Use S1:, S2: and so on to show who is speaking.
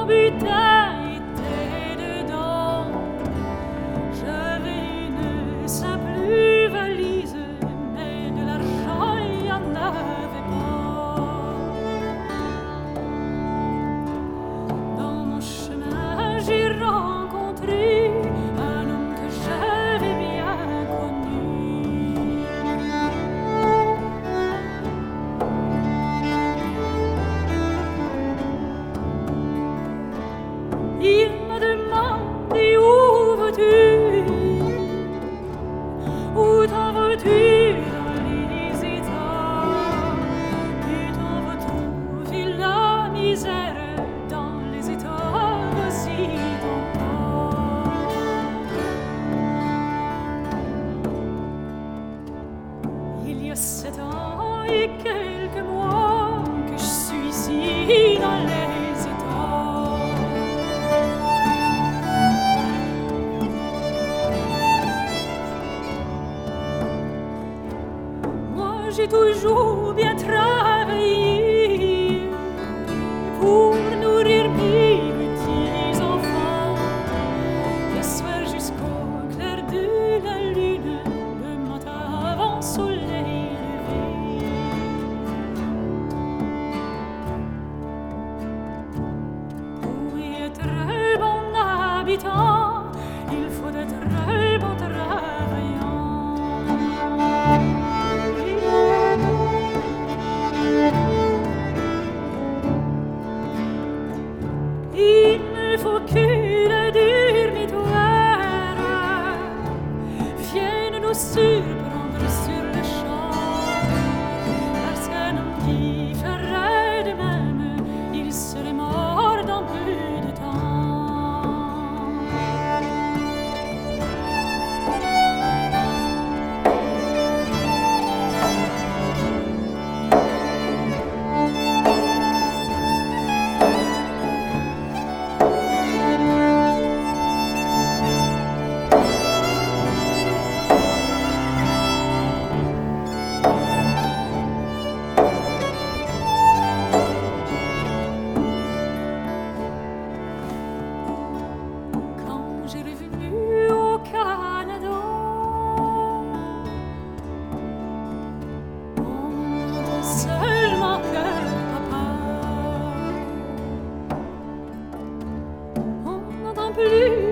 S1: butin était dedans. J'avais une simple valise, mais de l'argent il n'y en avait pas. Dans mon chemin, j'ai rencontré un homme que j'avais bien connu. Il m'a demandé où vas-tu, où t'en vas-tu dans les États, tu t'en vas trouver la misère dans les États, voici ton pas. Il y a 7 ans et quelques mois que je suis ici dans les États. J'ai toujours bien travaillé pour nourrir mes petits enfants. Le soir jusqu'au clair de la lune, le matin avant soleil levé. Pour être un bon habitant, il faut être un bon travaillant. Il ne faut que le dormitoire vienne nous surprendre sur le champ, parce qu'un homme qui ferait de même, il serait mort dans peu de temps. J'ai revenu au Canada, on entend seulement que papa, on n'entend plus